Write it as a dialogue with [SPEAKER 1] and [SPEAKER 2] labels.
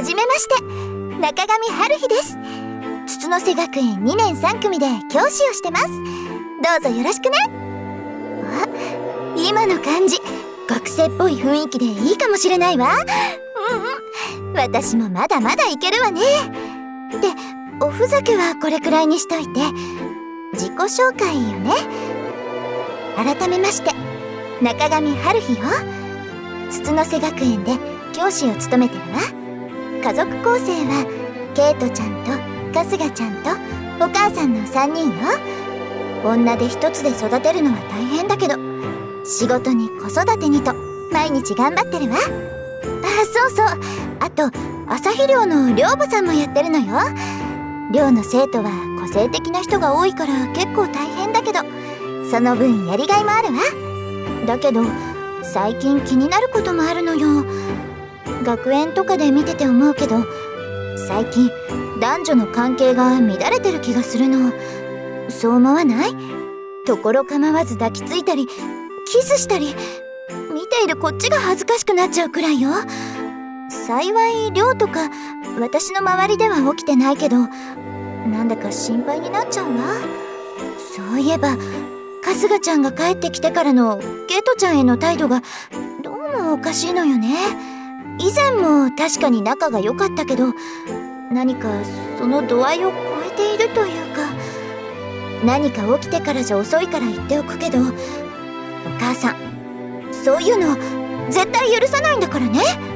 [SPEAKER 1] じめまして、中上春日です。筒之瀬学園2年3組で教師をしてます。どうぞよろしくね。あ、今の感じ学生っぽい雰囲気でいいかもしれないわ。私もまだまだいけるわね。で、おふざけはこれくらいにしといて、自己紹介よね。改めまして、中上春日よ。筒之瀬学園で教師を務めてるわ。家族構成はケイトちゃんと春日ちゃんとお母さんの3人よ。女で一つで育てるのは大変だけど、仕事に子育てにと毎日頑張ってるわ。そうそう、あと朝日寮の寮母さんもやってるのよ。寮の生徒は個性的な人が多いから結構大変だけど、その分やりがいもあるわ。だけど最近気になることもあるのよ。学園とかで見てて思うけど、最近男女の関係が乱れてる気がするの。そう思わない？ところ構わず抱きついたりキスしたり、見ているこっちが恥ずかしくなっちゃうくらいよ。幸い寮とか私の周りでは起きてないけど、なんだか心配になっちゃうわ。そういえば春日ちゃんが帰ってきてからのケイトちゃんへの態度がどうもおかしいのよね。以前も確かに仲が良かったけど、何かその度合いを超えているというか。何か起きてからじゃ遅いから言っておくけど、お母さんそういうの絶対許さないんだからね。